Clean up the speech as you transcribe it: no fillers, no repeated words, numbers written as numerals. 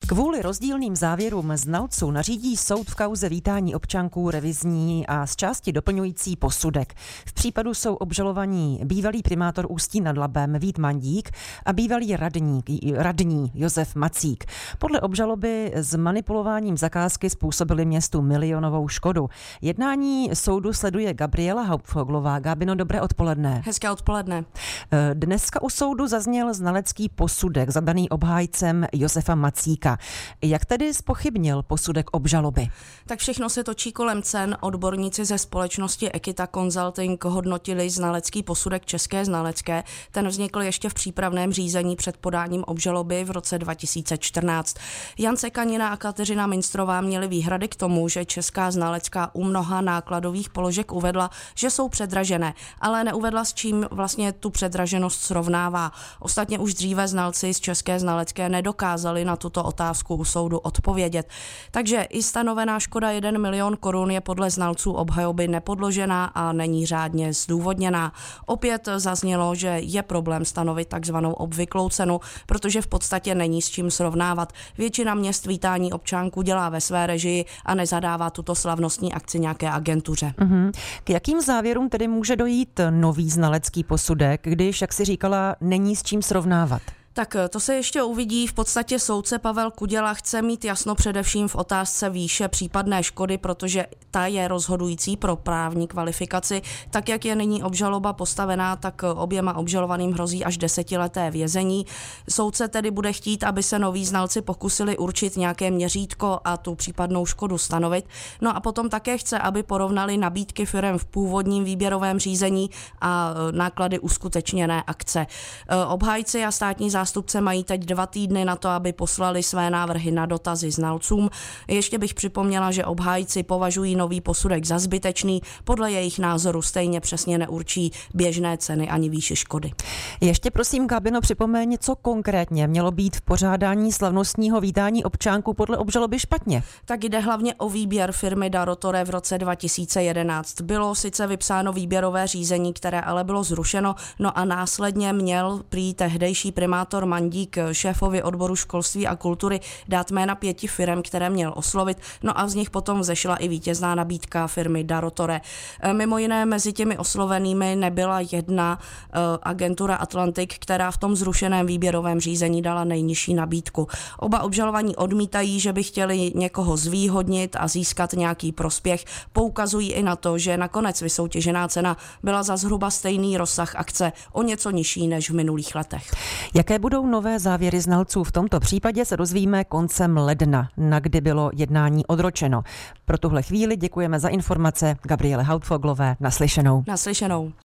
Kvůli rozdílným závěrům znalců nařídí soud v kauze vítání občanků revizní a z části doplňující posudek. V případu jsou obžalovaní bývalý primátor Ústí nad Labem Vít Mandík a bývalý radní Josef Macík. Podle obžaloby s manipulováním zakázky způsobili městu milionovou škodu. Jednání soudu sleduje Gabriela Hauptfoglová. Gabino, dobré odpoledne. Hezké odpoledne. Dneska u soudu zazněl znalecký posudek zadaný obhájcem Josefa Macíka. Jak tedy zpochybnil posudek obžaloby? Tak všechno se točí kolem cen. Odborníci ze společnosti Equita Consulting hodnotili znalecký posudek České znalecké. Ten vznikl ještě v přípravném řízení před podáním obžaloby v roce 2014. Jan Sekanina a Kateřina Minstrová měli výhrady k tomu, že Česká znalecká u mnoha nákladových položek uvedla, že jsou předražené, ale neuvedla, s čím vlastně tu předraženost srovnává. Ostatně už dříve znalci z České znalecké nedokázali na tuto otázku u soudu odpovědět. Takže i stanovená škoda 1 milion korun je podle znalců obhajoby nepodložená a není řádně zdůvodněná. Opět zaznělo, že je problém stanovit takzvanou obvyklou cenu, protože v podstatě není s čím srovnávat. Většina měst vítání občánků dělá ve své režii a nezadává tuto slavnostní akci nějaké agentuře. K jakým závěrům tedy může dojít nový znalecký posudek, když, jak si říkala, není s čím srovnávat? Tak to se ještě uvidí. V podstatě soudce Pavel Kuděla chce mít jasno především v otázce výše případné škody, protože ta je rozhodující pro právní kvalifikaci. Tak, jak je nyní obžaloba postavená, tak oběma obžalovaným hrozí až 10leté vězení. Soudce tedy bude chtít, aby se noví znalci pokusili určit nějaké měřítko a tu případnou škodu stanovit. No a potom také chce, aby porovnali nabídky firem v původním výběrovém řízení a náklady uskutečněné akce. Obhájci a státní zástupce mají teď 2 týdny na to, aby poslali své návrhy na dotazy znalcům. Ještě bych připomněla, že obhájci považují nový posudek za zbytečný, podle jejich názoru stejně přesně neurčí běžné ceny ani výši škody. Ještě prosím, Gabino, připomeň, co konkrétně mělo být v pořádání slavnostního vítání občánků podle obžaloby špatně. Tak jde hlavně o výběr firmy Darotore v roce 2011. Bylo sice vypsáno výběrové řízení, které ale bylo zrušeno, no a následně měl prý tehdejší primátor Mandík šéfovi odboru školství a kultury dát jména 5 firem, které měl oslovit, no a z nich potom vzešla i vítězná nabídka firmy Darotore. Mimo jiné mezi těmi oslovenými nebyla jedna agentura Atlantik, která v tom zrušeném výběrovém řízení dala nejnižší nabídku. Oba obžalovaní odmítají, že by chtěli někoho zvýhodnit a získat nějaký prospěch. Poukazují i na to, že nakonec vysoutěžená cena byla za zhruba stejný rozsah akce, o něco nižší než v minulých letech. Jaké budou nové závěry znalců? V tomto případě se dozvíme koncem ledna, na kdy bylo jednání odročeno. Pro tuhle chvíli děkujeme za informace Gabriele Hauptfoglové. Naslyšenou. Naslyšenou.